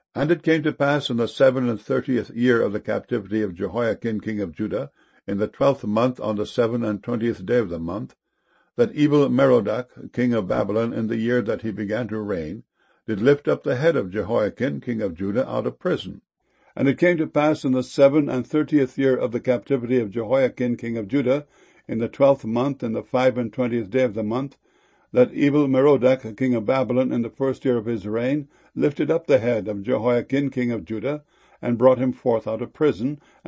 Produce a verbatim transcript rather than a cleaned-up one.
And it came to pass in the seven and thirtieth year of the captivity of Jehoiakim king of Judah, in the twelfth month, on the seven and twentieth day of the month, that Evil-Merodach king of Babylon, in the year that he began to reign, did lift up the head of Jehoiakim king of Judah out of prison. And it came to pass in the seven and thirtieth year of the captivity of Jehoiakim king of Judah, in the twelfth month, in the five and twentieth day of the month, that Evil-Merodach king of Babylon, in the first year of his reign, lifted up the head of Jehoiakim king of Judah, and brought him forth out of prison,